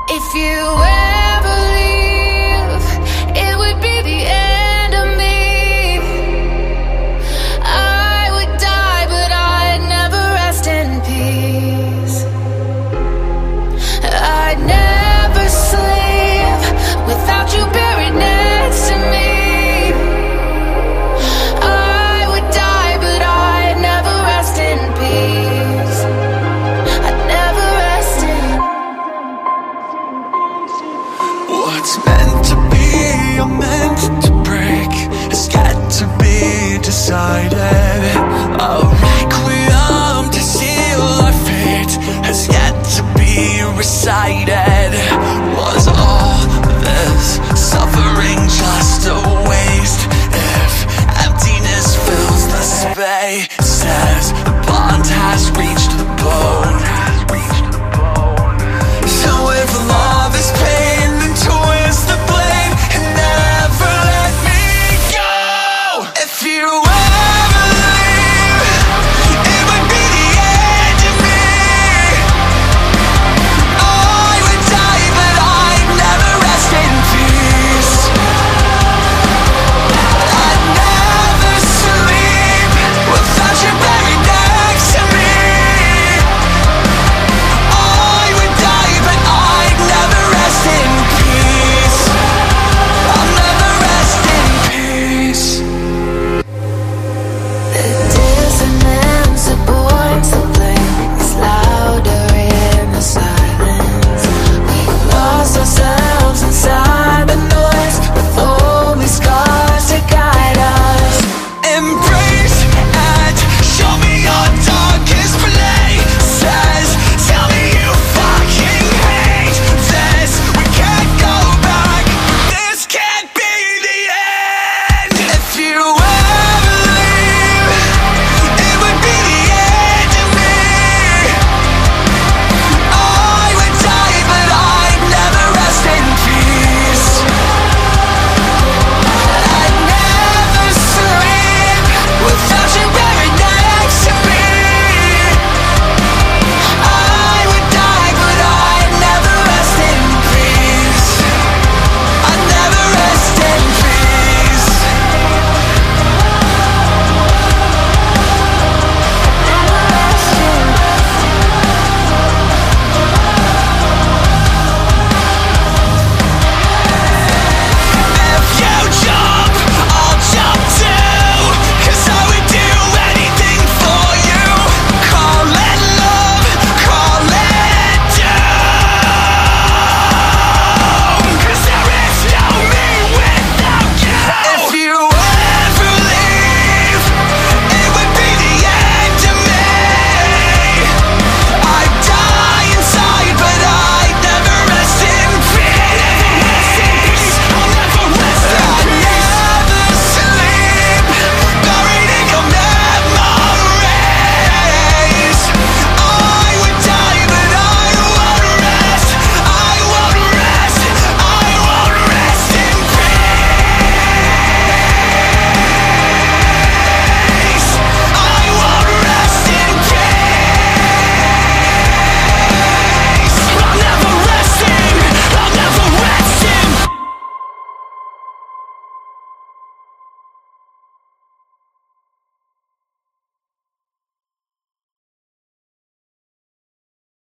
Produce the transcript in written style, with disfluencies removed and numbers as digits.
If you ever leave, it would be the end of me. I would die, but I'd never rest in peace. I'd never sleep without you buried next to me. I would die, but I'd never rest in peace. I'd never rest in. What's meant to be or meant to break has got to be decided. A requiem to seal our fate has yet to be recited.